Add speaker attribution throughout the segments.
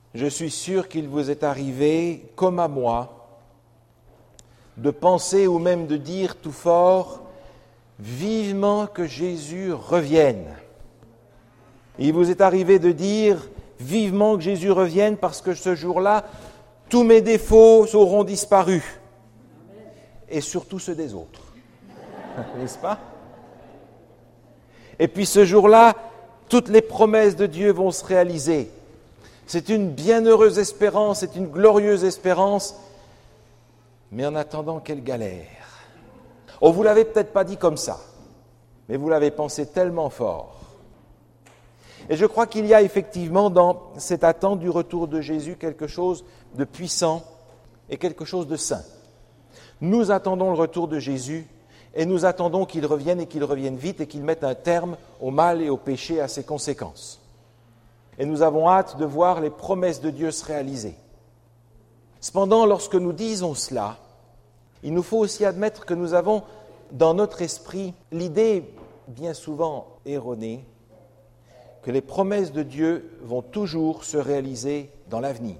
Speaker 1: Je suis sûr qu'il vous est arrivé, comme à moi, de penser ou même de dire tout fort « Vivement que Jésus revienne ». Il vous est arrivé de dire « Vivement que Jésus revienne parce que ce jour-là, tous mes défauts auront disparu. » Et surtout ceux des autres. N'est-ce pas? Et puis ce jour-là, toutes les promesses de Dieu vont se réaliser. C'est une bienheureuse espérance, c'est une glorieuse espérance. Mais en attendant, quelle galère. Oh, vous ne l'avez peut-être pas dit comme ça, mais vous l'avez pensé tellement fort. Et je crois qu'il y a effectivement dans cette attente du retour de Jésus quelque chose de puissant et quelque chose de saint. Nous attendons le retour de Jésus et nous attendons qu'il revienne et qu'il revienne vite et qu'il mette un terme au mal et au péché et à ses conséquences. Et nous avons hâte de voir les promesses de Dieu se réaliser. Cependant, lorsque nous disons cela, il nous faut aussi admettre que nous avons dans notre esprit l'idée, bien souvent erronée, que les promesses de Dieu vont toujours se réaliser dans l'avenir.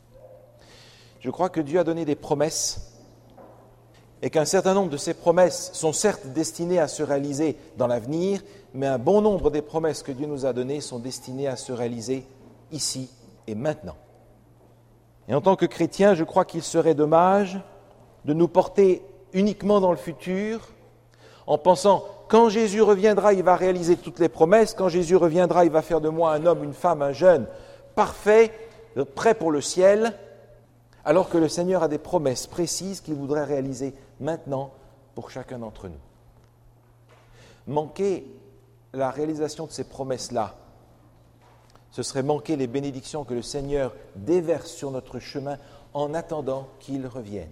Speaker 1: Je crois que Dieu a donné des promesses et qu'un certain nombre de ces promesses sont certes destinées à se réaliser dans l'avenir, mais un bon nombre des promesses que Dieu nous a données sont destinées à se réaliser ici et maintenant. Et en tant que chrétien, je crois qu'il serait dommage de nous porter uniquement dans le futur en pensant quand Jésus reviendra, il va réaliser toutes les promesses, quand Jésus reviendra, il va faire de moi un homme, une femme, un jeune, parfait, prêt pour le ciel, alors que le Seigneur a des promesses précises qu'il voudrait réaliser maintenant pour chacun d'entre nous. Manquer la réalisation de ces promesses-là, ce serait manquer les bénédictions que le Seigneur déverse sur notre chemin en attendant qu'il revienne.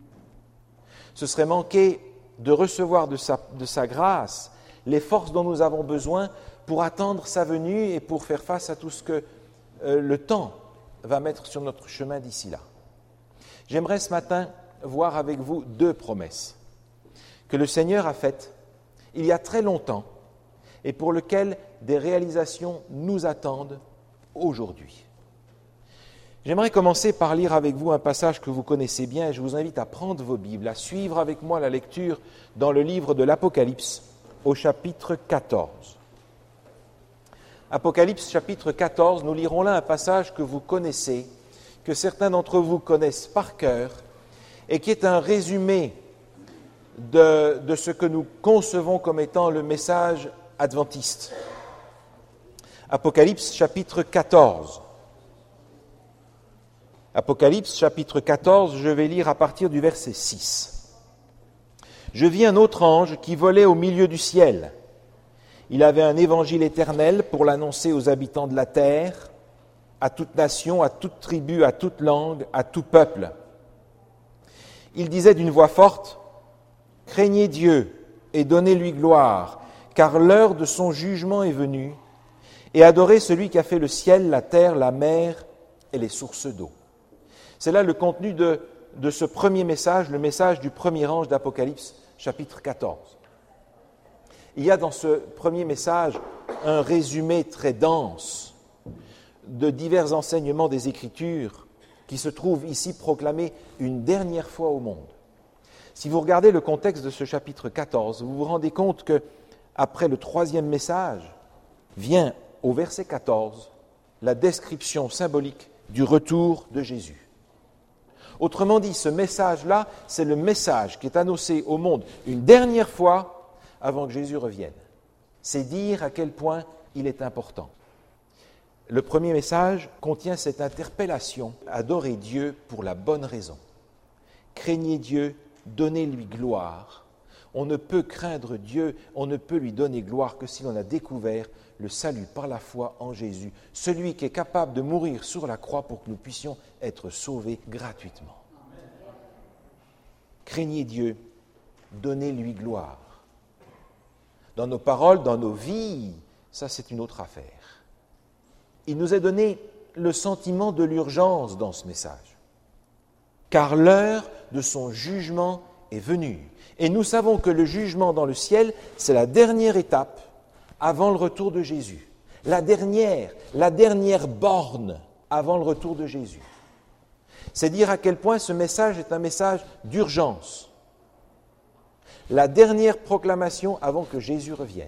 Speaker 1: Ce serait manquer de recevoir de sa grâce les forces dont nous avons besoin pour attendre sa venue et pour faire face à tout ce que le temps va mettre sur notre chemin d'ici là. J'aimerais ce matin voir avec vous 2 promesses que le Seigneur a faites il y a très longtemps et pour lesquelles des réalisations nous attendent aujourd'hui. J'aimerais commencer par lire avec vous un passage que vous connaissez bien et je vous invite à prendre vos Bibles, à suivre avec moi la lecture dans le livre de l'Apocalypse au chapitre 14. Apocalypse chapitre 14, nous lirons là un passage que vous connaissez, que certains d'entre vous connaissent par cœur et qui est un résumé de ce que nous concevons comme étant le message adventiste. Apocalypse chapitre 14. Apocalypse chapitre 14, je vais lire à partir du verset 6. « Je vis un autre ange qui volait au milieu du ciel. Il avait un évangile éternel pour l'annoncer aux habitants de la terre, à toute nation, à toute tribu, à toute langue, à tout peuple. Il disait d'une voix forte, « Craignez Dieu et donnez-lui gloire, car l'heure de son jugement est venue, et adorez celui qui a fait le ciel, la terre, la mer et les sources d'eau. » C'est là le contenu de ce premier message, le message du premier ange d'Apocalypse, chapitre 14. Il y a dans ce premier message un résumé très dense de divers enseignements des Écritures qui se trouvent ici proclamés une dernière fois au monde. Si vous regardez le contexte de ce chapitre 14, vous vous rendez compte que après le troisième message, vient au verset 14 la description symbolique du retour de Jésus. Autrement dit, ce message-là, c'est le message qui est annoncé au monde une dernière fois avant que Jésus revienne. C'est dire à quel point il est important. Le premier message contient cette interpellation « Adorez Dieu pour la bonne raison. Craignez Dieu, donnez-lui gloire. » On ne peut craindre Dieu, on ne peut lui donner gloire que si l'on a découvert le salut par la foi en Jésus, celui qui est capable de mourir sur la croix pour que nous puissions être sauvés gratuitement. Craignez Dieu, donnez-lui gloire. Dans nos paroles, dans nos vies, ça c'est une autre affaire. Il nous est donné le sentiment de l'urgence dans ce message, car l'heure de son jugement est venue. Et nous savons que le jugement dans le ciel, c'est la dernière étape avant le retour de Jésus. La dernière borne avant le retour de Jésus. C'est dire à quel point ce message est un message d'urgence. La dernière proclamation avant que Jésus revienne.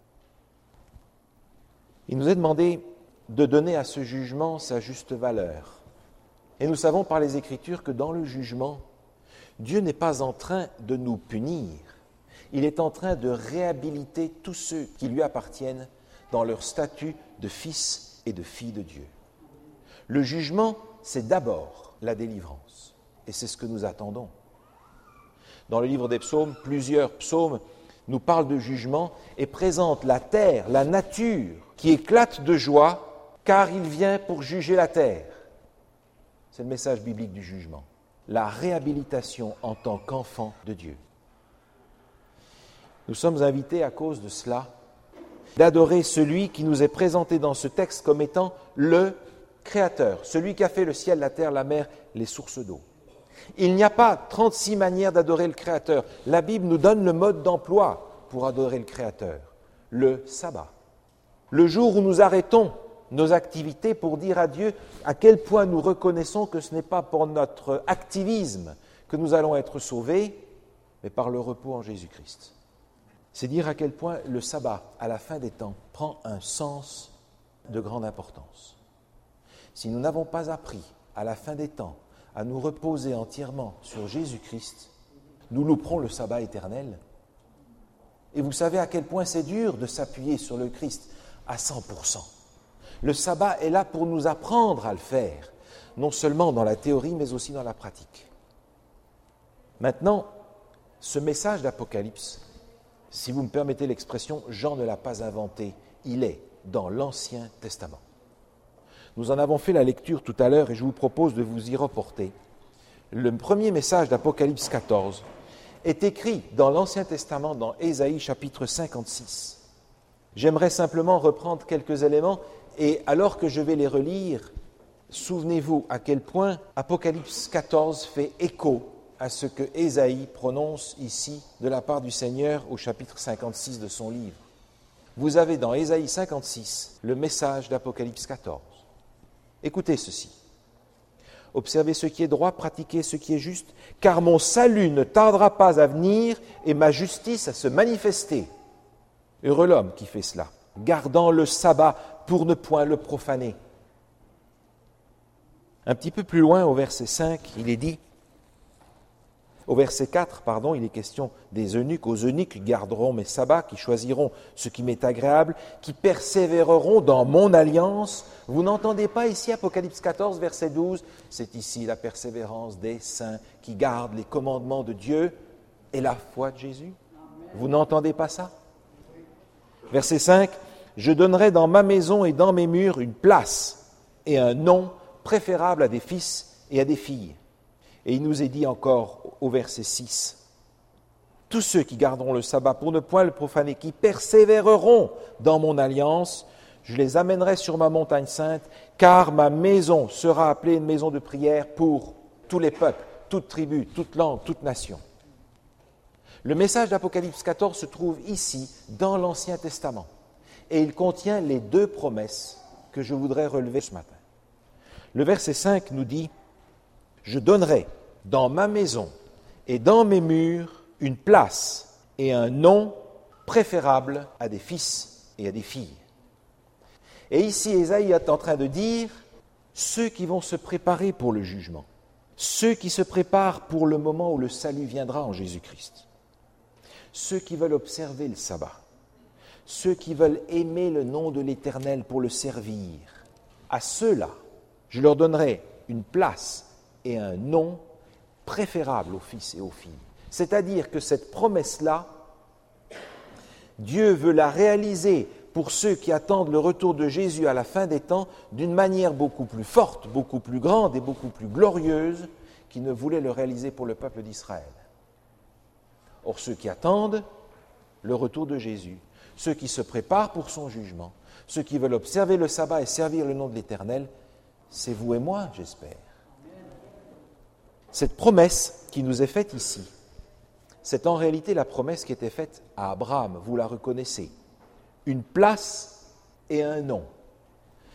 Speaker 1: Il nous est demandé de donner à ce jugement sa juste valeur. Et nous savons par les Écritures que dans le jugement, Dieu n'est pas en train de nous punir. Il est en train de réhabiliter tous ceux qui lui appartiennent dans leur statut de fils et de filles de Dieu. Le jugement, c'est d'abord la délivrance. Et c'est ce que nous attendons. Dans le livre des psaumes, plusieurs psaumes nous parlent de jugement et présentent la terre, la nature, qui éclate de joie, car il vient pour juger la terre. C'est le message biblique du jugement. La réhabilitation en tant qu'enfant de Dieu. Nous sommes invités à cause de cela d'adorer celui qui nous est présenté dans ce texte comme étant le Créateur, celui qui a fait le ciel, la terre, la mer, les sources d'eau. Il n'y a pas 36 manières d'adorer le Créateur. La Bible nous donne le mode d'emploi pour adorer le Créateur, le sabbat. Le jour où nous arrêtons nos activités pour dire à Dieu à quel point nous reconnaissons que ce n'est pas pour notre activisme que nous allons être sauvés, mais par le repos en Jésus-Christ. C'est dire à quel point le sabbat, à la fin des temps, prend un sens de grande importance. Si nous n'avons pas appris, à la fin des temps, à nous reposer entièrement sur Jésus-Christ, nous louperons le sabbat éternel. Et vous savez à quel point c'est dur de s'appuyer sur le Christ à 100%. Le sabbat est là pour nous apprendre à le faire, non seulement dans la théorie, mais aussi dans la pratique. Maintenant, ce message d'Apocalypse, si vous me permettez l'expression, Jean ne l'a pas inventé, il est dans l'Ancien Testament. Nous en avons fait la lecture tout à l'heure et je vous propose de vous y reporter. Le premier message d'Apocalypse 14 est écrit dans l'Ancien Testament, dans Ésaïe chapitre 56. J'aimerais simplement reprendre quelques éléments et alors que je vais les relire, souvenez-vous à quel point Apocalypse 14 fait écho à ce que Ésaïe prononce ici de la part du Seigneur au chapitre 56 de son livre. Vous avez dans Ésaïe 56 le message d'Apocalypse 14. Écoutez ceci. Observez ce qui est droit, pratiquez ce qui est juste, car mon salut ne tardera pas à venir et ma justice à se manifester. Heureux l'homme qui fait cela, gardant le sabbat pour ne point le profaner. Un petit peu plus loin, au verset 5, il est dit, au verset 4, il est question des eunuques. Aux eunuques garderont mes sabbats, qui choisiront ce qui m'est agréable, qui persévéreront dans mon alliance. Vous n'entendez pas ici Apocalypse 14, verset 12, c'est ici la persévérance des saints qui gardent les commandements de Dieu et la foi de Jésus. Vous n'entendez pas ça? Verset 5, je donnerai dans ma maison et dans mes murs une place et un nom préférable à des fils et à des filles. Et il nous est dit encore au verset 6, tous ceux qui garderont le sabbat pour ne point le profaner, qui persévéreront dans mon alliance, je les amènerai sur ma montagne sainte, car ma maison sera appelée une maison de prière pour tous les peuples, toutes tribus, toutes langues, toutes nations. Le message d'Apocalypse 14 se trouve ici, dans l'Ancien Testament, et il contient les deux promesses que je voudrais relever ce matin. Le verset 5 nous dit, je donnerai dans ma maison et dans mes murs une place et un nom préférable à des fils et à des filles. Et ici, Ésaïe est en train de dire ceux qui vont se préparer pour le jugement, ceux qui se préparent pour le moment où le salut viendra en Jésus-Christ, ceux qui veulent observer le sabbat, ceux qui veulent aimer le nom de l'Éternel pour le servir, à ceux-là, je leur donnerai une place et un nom préférable aux fils et aux filles. C'est-à-dire que cette promesse-là, Dieu veut la réaliser pour ceux qui attendent le retour de Jésus à la fin des temps d'une manière beaucoup plus forte, beaucoup plus grande et beaucoup plus glorieuse qu'il ne voulait le réaliser pour le peuple d'Israël. Or, ceux qui attendent le retour de Jésus, ceux qui se préparent pour son jugement, ceux qui veulent observer le sabbat et servir le nom de l'Éternel, c'est vous et moi, j'espère. Cette promesse qui nous est faite ici, c'est en réalité la promesse qui était faite à Abraham, vous la reconnaissez. Une place et un nom.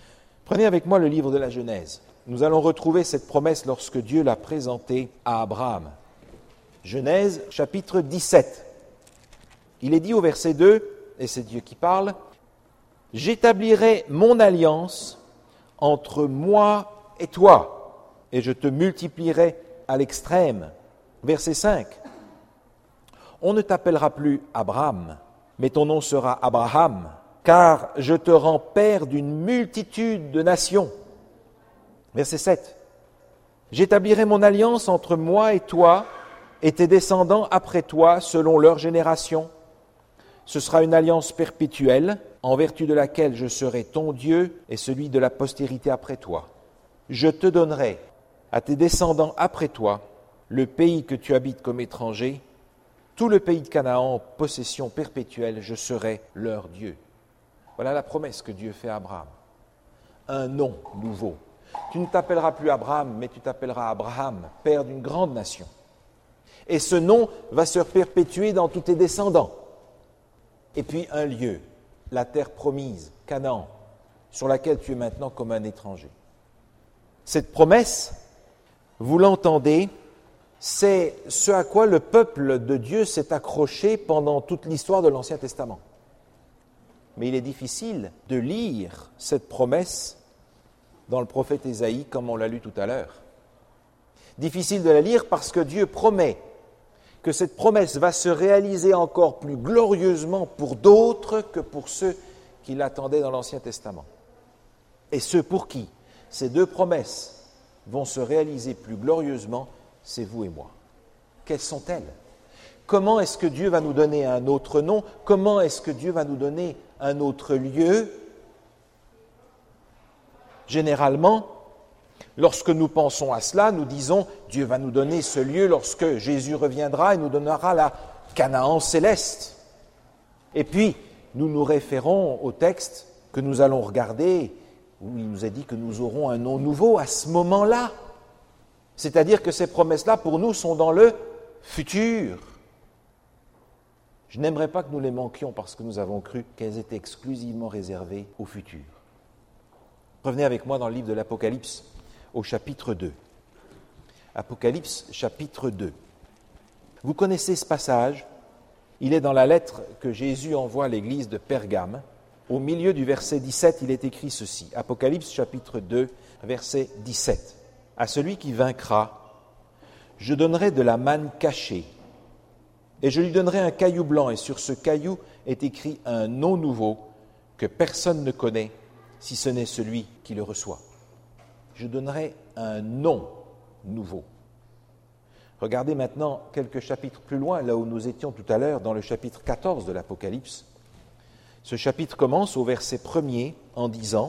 Speaker 1: Prenez avec moi le livre de la Genèse. Nous allons retrouver cette promesse lorsque Dieu l'a présentée à Abraham. Genèse, chapitre 17. Il est dit au verset 2, et c'est Dieu qui parle, « J'établirai mon alliance entre moi et toi, et je te multiplierai à l'extrême. » Verset 5. « On ne t'appellera plus Abraham, mais ton nom sera Abraham, car je te rends père d'une multitude de nations. » Verset 7. « J'établirai mon alliance entre moi et toi, et tes descendants après toi, selon leur génération. Ce sera une alliance perpétuelle, en vertu de laquelle je serai ton Dieu et celui de la postérité après toi. Je te donnerai à tes descendants après toi le pays que tu habites comme étranger, tout le pays de Canaan, possession perpétuelle, je serai leur Dieu. » Voilà la promesse que Dieu fait à Abraham. Un nom nouveau. Tu ne t'appelleras plus Abraham, mais tu t'appelleras Abraham, père d'une grande nation. Et ce nom va se perpétuer dans tous tes descendants. Et puis un lieu, la terre promise, Canaan, sur laquelle tu es maintenant comme un étranger. Cette promesse, vous l'entendez, c'est ce à quoi le peuple de Dieu s'est accroché pendant toute l'histoire de l'Ancien Testament. Mais il est difficile de lire cette promesse dans le prophète Ésaïe, comme on l'a lu tout à l'heure. Difficile de la lire parce que Dieu promet que cette promesse va se réaliser encore plus glorieusement pour d'autres que pour ceux qui l'attendaient dans l'Ancien Testament. Et ceux pour qui ces deux promesses vont se réaliser plus glorieusement, c'est vous et moi. Quelles sont-elles ? Comment est-ce que Dieu va nous donner un autre nom ? Comment est-ce que Dieu va nous donner un autre lieu ? Généralement, lorsque nous pensons à cela, nous disons « Dieu va nous donner ce lieu lorsque Jésus reviendra et nous donnera la Canaan céleste ». Et puis, nous nous référons au texte que nous allons regarder, où il nous est dit que nous aurons un nom nouveau à ce moment-là. C'est-à-dire que ces promesses-là, pour nous, sont dans le futur. Je n'aimerais pas que nous les manquions parce que nous avons cru qu'elles étaient exclusivement réservées au futur. Revenez avec moi dans le livre de l'Apocalypse, au chapitre 2. Apocalypse, chapitre 2. Vous connaissez ce passage, il est dans la lettre que Jésus envoie à l'église de Pergame. Au milieu du verset 17, il est écrit ceci. Apocalypse, chapitre 2, verset 17. « À celui qui vaincra, je donnerai de la manne cachée, et je lui donnerai un caillou blanc, et sur ce caillou est écrit un nom nouveau que personne ne connaît, si ce n'est celui qui le reçoit. » Je donnerai un nom nouveau. Regardez maintenant quelques chapitres plus loin, là où nous étions tout à l'heure, dans le chapitre 14 de l'Apocalypse. Ce chapitre commence au verset 1er en disant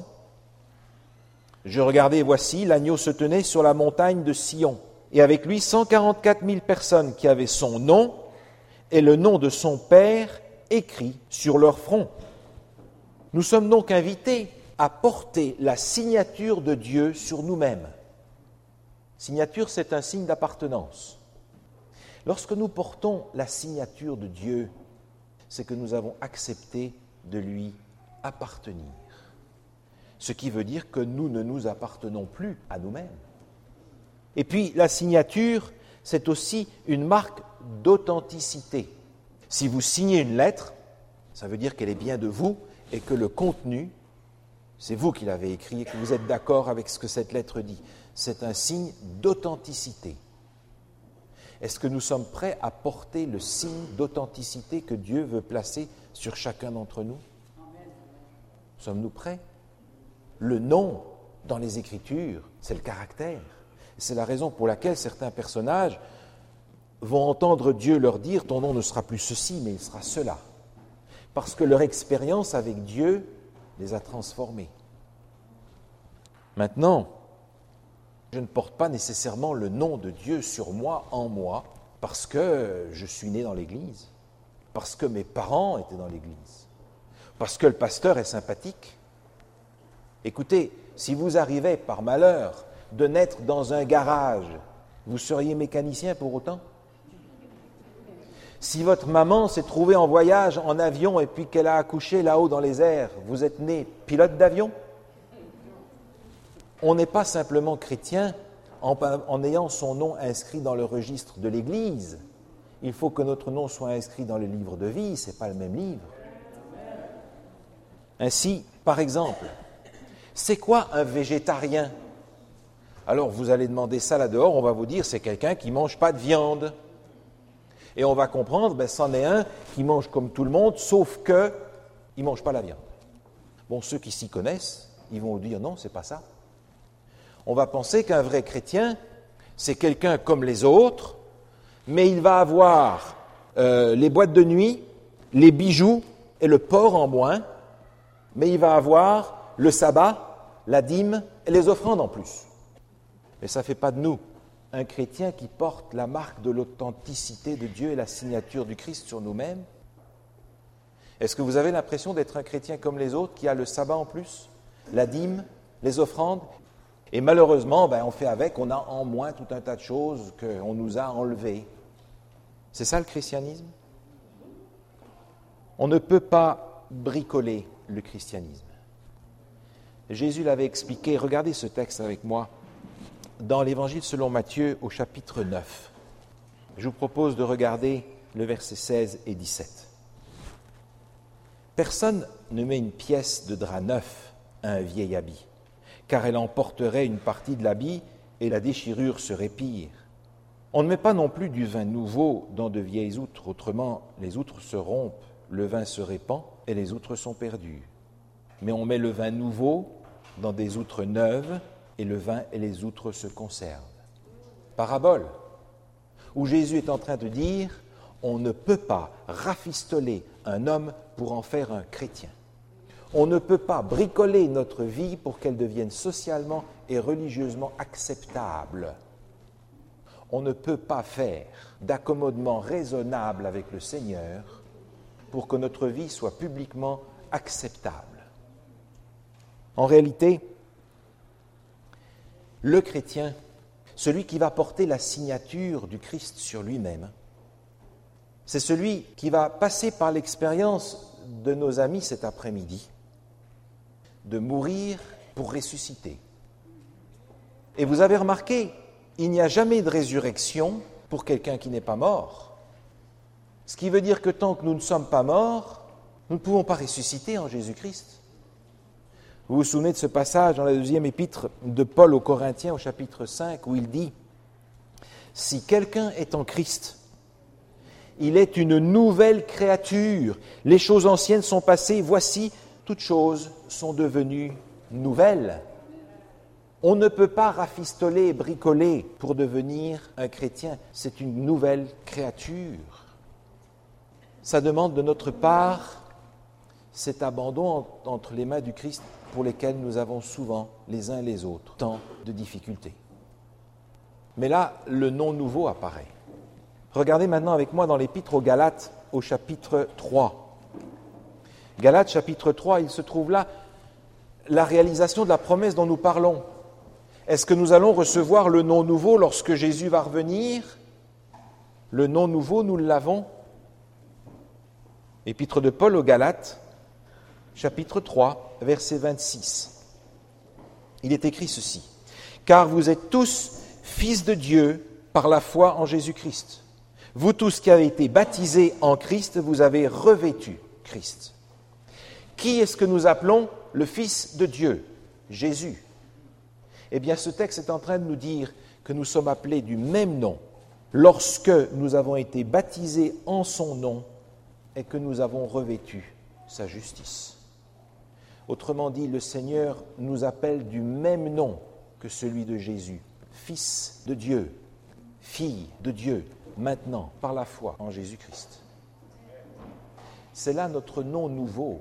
Speaker 1: « Je regardais, et voici, l'agneau se tenait sur la montagne de Sion, et avec lui 144 000 personnes qui avaient son nom et le nom de son Père écrit sur leur front. Nous sommes donc invités à porter la signature de Dieu sur nous-mêmes. Signature, c'est un signe d'appartenance. Lorsque nous portons la signature de Dieu, c'est que nous avons accepté de lui appartenir. Ce qui veut dire que nous ne nous appartenons plus à nous-mêmes. Et puis, la signature, c'est aussi une marque d'authenticité. Si vous signez une lettre, ça veut dire qu'elle est bien de vous et que le contenu, c'est vous qui l'avez écrit et que vous êtes d'accord avec ce que cette lettre dit. C'est un signe d'authenticité. Est-ce que nous sommes prêts à porter le signe d'authenticité que Dieu veut placer sur chacun d'entre nous ? Sommes-nous prêts ? Le nom dans les Écritures, c'est le caractère. C'est la raison pour laquelle certains personnages vont entendre Dieu leur dire « ton nom ne sera plus ceci, mais il sera cela ». Parce que leur expérience avec Dieu les a transformés. Maintenant, je ne porte pas nécessairement le nom de Dieu sur moi, en moi, parce que je suis né dans l'Église, parce que mes parents étaient dans l'Église, parce que le pasteur est sympathique. Écoutez, si vous arrivez par malheur de naître dans un garage, vous seriez mécanicien pour autant ? Si votre maman s'est trouvée en voyage en avion et puis qu'elle a accouché là-haut dans les airs, vous êtes né pilote d'avion ? On n'est pas simplement chrétien en ayant son nom inscrit dans le registre de l'Église. Il faut que notre nom soit inscrit dans le livre de vie, ce n'est pas le même livre. Ainsi, par exemple, c'est quoi un végétarien? Alors vous allez demander ça là-dehors, on va vous dire c'est quelqu'un qui ne mange pas de viande. Et on va comprendre, c'en est un qui mange comme tout le monde, sauf qu'il ne mange pas la viande. Bon, ceux qui s'y connaissent, ils vont vous dire non, c'est pas ça. On va penser qu'un vrai chrétien, c'est quelqu'un comme les autres, mais il va avoir les boîtes de nuit, les bijoux et le porc en moins, mais il va avoir le sabbat, la dîme et les offrandes en plus. Mais ça ne fait pas de nous un chrétien qui porte la marque de l'authenticité de Dieu et la signature du Christ sur nous-mêmes. Est-ce que vous avez l'impression d'être un chrétien comme les autres qui a le sabbat en plus, la dîme, les offrandes? Et malheureusement, on fait avec, on a en moins tout un tas de choses qu'on nous a enlevées. C'est ça le christianisme? On ne peut pas bricoler le christianisme. Jésus l'avait expliqué, regardez ce texte avec moi, dans l'Évangile selon Matthieu au chapitre 9. Je vous propose de regarder le verset 16 et 17. Personne ne met une pièce de drap neuf à un vieil habit, car elle emporterait une partie de l'habit et la déchirure serait pire. On ne met pas non plus du vin nouveau dans de vieilles outres, autrement les outres se rompent, le vin se répand et les outres sont perdues. Mais on met le vin nouveau dans des outres neuves et le vin et les outres se conservent. Parabole, où Jésus est en train de dire, on ne peut pas rafistoler un homme pour en faire un chrétien. On ne peut pas bricoler notre vie pour qu'elle devienne socialement et religieusement acceptable. On ne peut pas faire d'accommodement raisonnable avec le Seigneur pour que notre vie soit publiquement acceptable. En réalité, le chrétien, celui qui va porter la signature du Christ sur lui-même, c'est celui qui va passer par l'expérience de nos amis cet après-midi, de mourir pour ressusciter. Et vous avez remarqué, il n'y a jamais de résurrection pour quelqu'un qui n'est pas mort. Ce qui veut dire que tant que nous ne sommes pas morts, nous ne pouvons pas ressusciter en Jésus-Christ. Vous vous souvenez de ce passage dans la deuxième épître de Paul aux Corinthiens au chapitre 5 où il dit « Si quelqu'un est en Christ, il est une nouvelle créature. Les choses anciennes sont passées, voici, toutes choses sont devenues nouvelles. » On ne peut pas rafistoler et bricoler pour devenir un chrétien. C'est une nouvelle créature. Ça demande de notre part cet abandon entre les mains du Christ pour lesquels nous avons souvent, les uns les autres, tant de difficultés. Mais là, le nom nouveau apparaît. Regardez maintenant avec moi dans l'Épître aux Galates, au chapitre 3. Galates, chapitre 3, il se trouve là la réalisation de la promesse dont nous parlons. Est-ce que nous allons recevoir le nom nouveau lorsque Jésus va revenir? Le nom nouveau, nous l'avons. Épître de Paul aux Galates, chapitre 3, verset 26. Il est écrit ceci. « Car vous êtes tous fils de Dieu par la foi en Jésus-Christ. Vous tous qui avez été baptisés en Christ, vous avez revêtu Christ. » Qui est-ce que nous appelons le Fils de Dieu? Jésus. Eh bien, ce texte est en train de nous dire que nous sommes appelés du même nom lorsque nous avons été baptisés en son nom et que nous avons revêtu sa justice. Autrement dit, le Seigneur nous appelle du même nom que celui de Jésus, Fils de Dieu, fille de Dieu, maintenant, par la foi en Jésus-Christ. C'est là notre nom nouveau.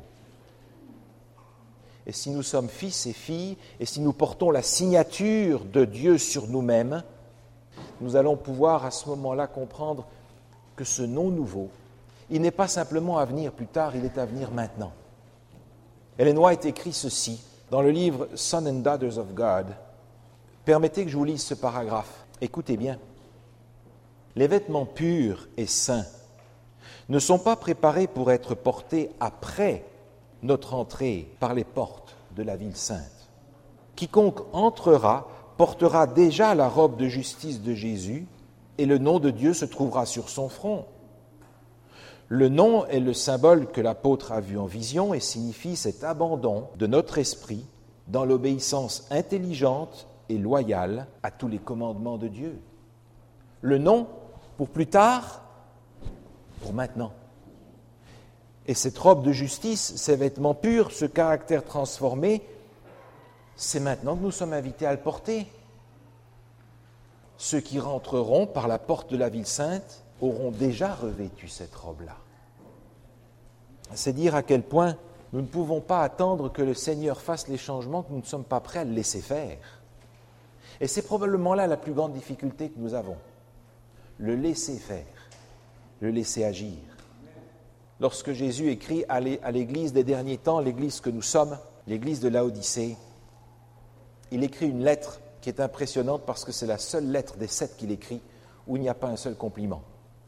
Speaker 1: Et si nous sommes fils et filles, et si nous portons la signature de Dieu sur nous-mêmes, nous allons pouvoir à ce moment-là comprendre que ce nom nouveau, il n'est pas simplement à venir plus tard, il est à venir maintenant. Ellen White écrit ceci dans le livre « Sons and Daughters of God ». Permettez que je vous lise ce paragraphe. Écoutez bien. « Les vêtements purs et saints ne sont pas préparés pour être portés après notre entrée par les portes de la ville sainte. Quiconque entrera portera déjà la robe de justice de Jésus, et le nom de Dieu se trouvera sur son front. Le nom est le symbole que l'apôtre a vu en vision et signifie cet abandon de notre esprit dans l'obéissance intelligente et loyale à tous les commandements de Dieu. Le nom, pour plus tard, pour maintenant. Et cette robe de justice, ces vêtements purs, ce caractère transformé, c'est maintenant que nous sommes invités à le porter. Ceux qui rentreront par la porte de la ville sainte auront déjà revêtu cette robe-là. C'est dire à quel point nous ne pouvons pas attendre que le Seigneur fasse les changements que nous ne sommes pas prêts à le laisser faire. Et c'est probablement là la plus grande difficulté que nous avons. Le laisser faire, le laisser agir. Lorsque Jésus écrit à l'Église des derniers temps, l'Église que nous sommes, l'Église de Laodicée, il écrit une lettre qui est impressionnante parce que c'est la seule lettre des 7 qu'il écrit où il n'y a pas un seul compliment.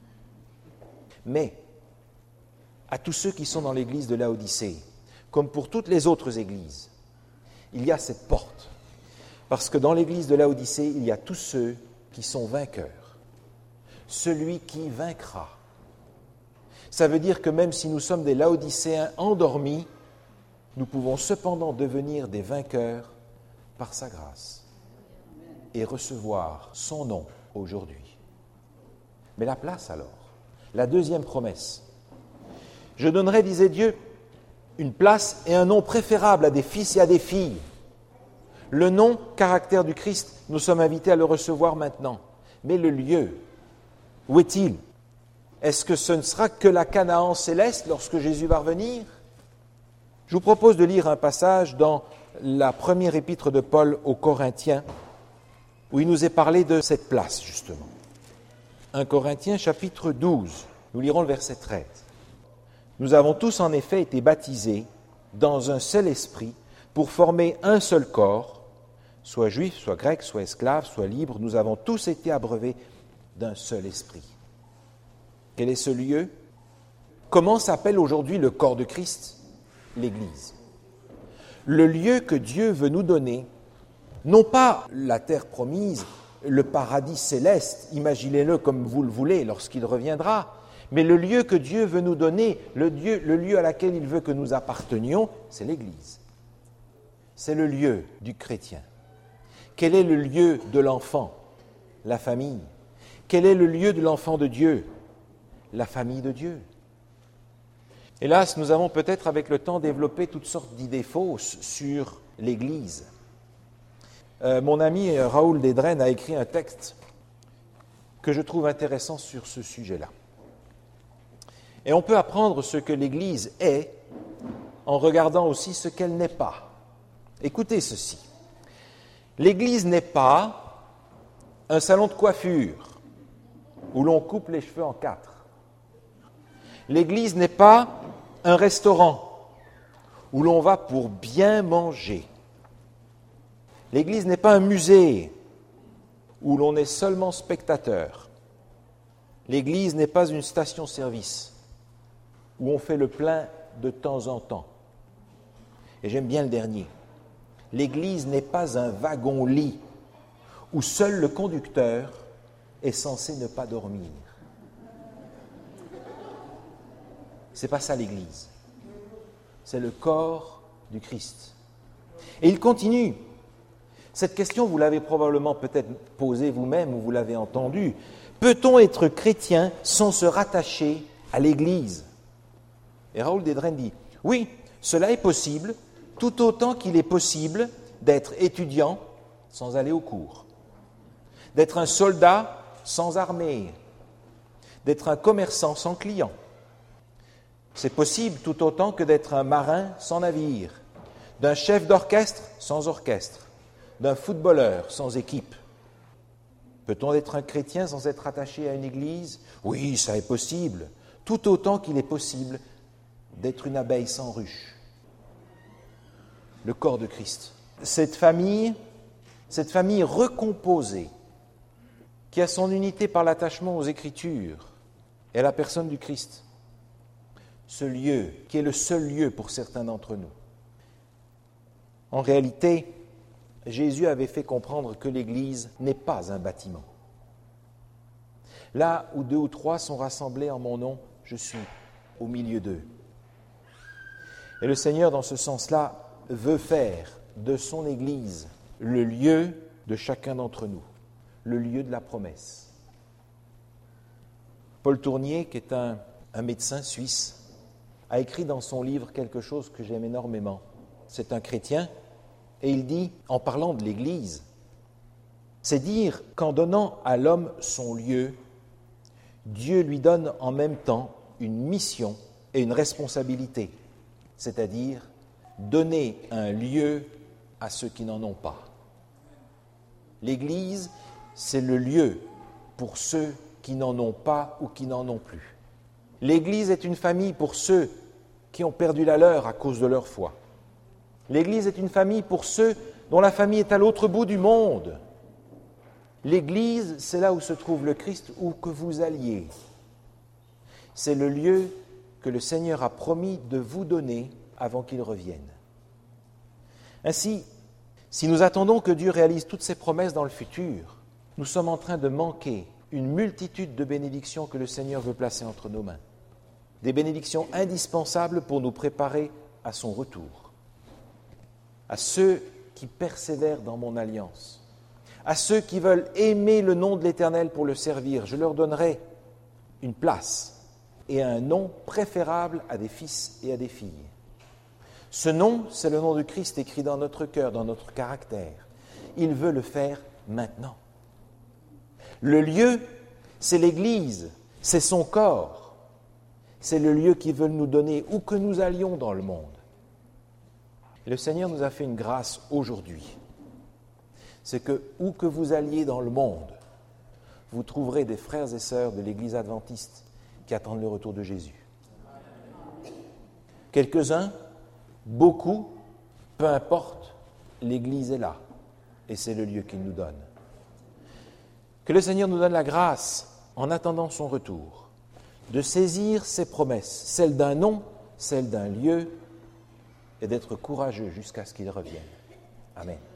Speaker 1: Mais à tous ceux qui sont dans l'Église de Laodicée, comme pour toutes les autres églises, il y a cette porte. Parce que dans l'Église de Laodicée, il y a tous ceux qui sont vainqueurs. Celui qui vaincra. Ça veut dire que même si nous sommes des Laodicéens endormis, nous pouvons cependant devenir des vainqueurs par sa grâce et recevoir son nom aujourd'hui. Mais la place alors, la deuxième promesse. Je donnerai, disait Dieu, une place et un nom préférable à des fils et à des filles. Le nom, caractère du Christ, nous sommes invités à le recevoir maintenant. Mais le lieu, où est-il ? Est-ce que ce ne sera que la Canaan céleste lorsque Jésus va revenir ? Je vous propose de lire un passage dans la première épître de Paul aux Corinthiens, où il nous est parlé de cette place, justement. 1 Corinthiens, chapitre 12, nous lirons le verset 13. « Nous avons tous en effet été baptisés dans un seul esprit pour former un seul corps, soit juif, soit grec, soit esclave, soit libre, nous avons tous été abreuvés d'un seul esprit. » Quel est ce lieu ? Comment s'appelle aujourd'hui le corps de Christ ? L'Église. Le lieu que Dieu veut nous donner, non pas la terre promise, le paradis céleste, imaginez-le comme vous le voulez lorsqu'il reviendra, mais le lieu que Dieu veut nous donner, le lieu à laquelle il veut que nous appartenions, c'est l'Église. C'est le lieu du chrétien. Quel est le lieu de l'enfant ? La famille. Quel est le lieu de l'enfant de Dieu ? La famille de Dieu. Hélas, nous avons peut-être avec le temps développé toutes sortes d'idées fausses sur l'Église. Mon ami Raoul Dedren a écrit un texte que je trouve intéressant sur ce sujet-là. Et on peut apprendre ce que l'Église est en regardant aussi ce qu'elle n'est pas. Écoutez ceci. L'Église n'est pas un salon de coiffure où l'on coupe les cheveux en 4. L'Église n'est pas un restaurant où l'on va pour bien manger. L'Église n'est pas un musée où l'on est seulement spectateur. L'Église n'est pas une station-service où on fait le plein de temps en temps. Et j'aime bien le dernier. L'Église n'est pas un wagon-lit où seul le conducteur est censé ne pas dormir. C'est pas ça l'Église. C'est le corps du Christ. Et il continue. Cette question, vous l'avez probablement peut-être posée vous-même ou vous l'avez entendue. Peut-on être chrétien sans se rattacher à l'Église ? Et Raoul Dedren dit, oui, cela est possible, tout autant qu'il est possible d'être étudiant sans aller au cours, d'être un soldat sans armée, d'être un commerçant sans client. C'est possible tout autant que d'être un marin sans navire, d'un chef d'orchestre sans orchestre, d'un footballeur sans équipe. Peut-on être un chrétien sans être attaché à une église ? Oui, ça est possible, tout autant qu'il est possible d'être une abeille sans ruche. Le corps de Christ. Cette famille recomposée, qui a son unité par l'attachement aux Écritures et à la personne du Christ. Ce lieu, qui est le seul lieu pour certains d'entre nous. En réalité, Jésus avait fait comprendre que l'Église n'est pas un bâtiment. Là où 2 ou 3 sont rassemblés en mon nom, je suis au milieu d'eux. Et le Seigneur, dans ce sens-là, veut faire de son Église le lieu de chacun d'entre nous, le lieu de la promesse. Paul Tournier, qui est un médecin suisse, a écrit dans son livre quelque chose que j'aime énormément. C'est un chrétien, et il dit, en parlant de l'Église, c'est dire qu'en donnant à l'homme son lieu, Dieu lui donne en même temps une mission et une responsabilité, c'est-à-dire donner un lieu à ceux qui n'en ont pas. L'Église, c'est le lieu pour ceux qui n'en ont pas ou qui n'en ont plus. L'Église est une famille pour ceux qui ont perdu la leur à cause de leur foi. L'Église est une famille pour ceux dont la famille est à l'autre bout du monde. L'Église, c'est là où se trouve le Christ, où que vous alliez. C'est le lieu que le Seigneur a promis de vous donner avant qu'il revienne. Ainsi, si nous attendons que Dieu réalise toutes ses promesses dans le futur, nous sommes en train de manquer une multitude de bénédictions que le Seigneur veut placer entre nos mains. Des bénédictions indispensables pour nous préparer à son retour. À ceux qui persévèrent dans mon alliance, à ceux qui veulent aimer le nom de l'Éternel pour le servir, je leur donnerai une place et un nom préférable à des fils et à des filles. Ce nom, c'est le nom de Christ écrit dans notre cœur, dans notre caractère. Il veut le faire maintenant. Le lieu, c'est l'Église, c'est son corps. C'est le lieu qu'il veut nous donner où que nous allions dans le monde. Et le Seigneur nous a fait une grâce aujourd'hui. C'est que où que vous alliez dans le monde, vous trouverez des frères et sœurs de l'Église adventiste qui attendent le retour de Jésus. Quelques-uns, beaucoup, peu importe, l'Église est là et c'est le lieu qu'il nous donne. Que le Seigneur nous donne la grâce, en attendant son retour, de saisir ses promesses, celles d'un nom, celles d'un lieu, et d'être courageux jusqu'à ce qu'il revienne. Amen.